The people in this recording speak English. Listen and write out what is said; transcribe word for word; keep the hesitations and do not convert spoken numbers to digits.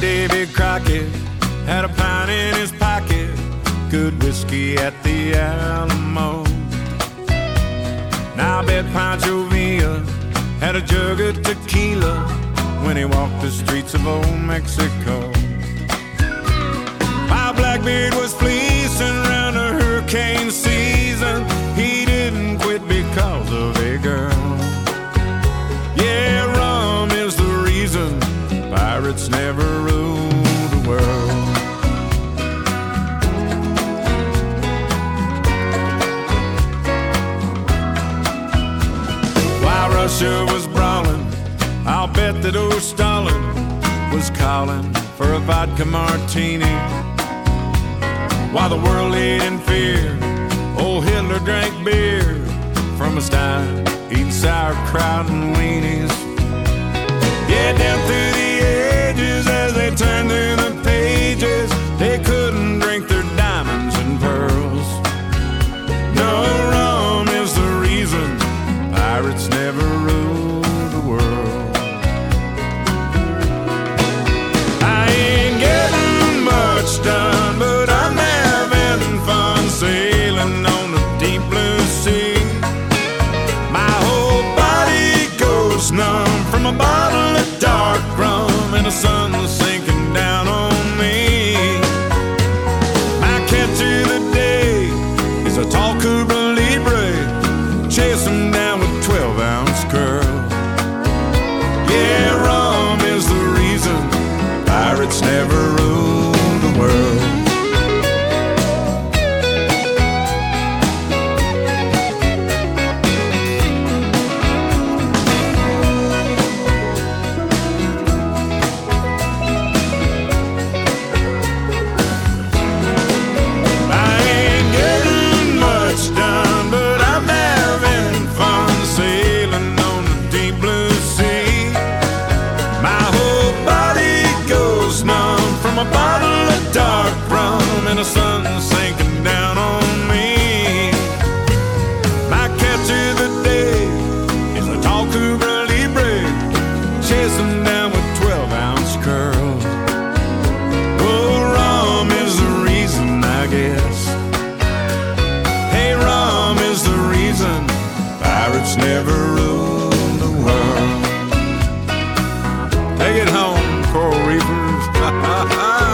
Davy Crockett had a pint in his pocket, good whiskey at the Alamo. Now I bet Pancho Villa had a jug of tequila when he walked the streets of old Mexico. While Blackbeard was fleecing around a hurricane season, he didn't quit because of a girl. Yeah, rum is the reason pirates never ruled the world. While Russia was brawling, I'll bet that old Stalin was calling for a vodka martini. While the world lay in fear, old Hitler drank beer from a stein, eating sauerkraut and weenies. Yeah, down through the ages as they turned through the pages, they couldn't drink their diamonds and pearls. No, rum is the reason pirates never ruled the world. I ain't getting much done, but I'm having fun sailing on the deep blue sea. My whole body goes numb from a bottle of dark rum and the sun sinking down on me. My catch of the day is a tall Cuba Libre, chasing down with twelve ounce curl. Yeah, rum is the reason pirates never ruled the world. And the sun sinking down on me. My catch of the day is a tall Cuba Libre, chasing down with twelve ounce curls. Oh, rum is the reason, I guess. Hey, rum is the reason pirates never ruled the world. Take it home, coral reefers.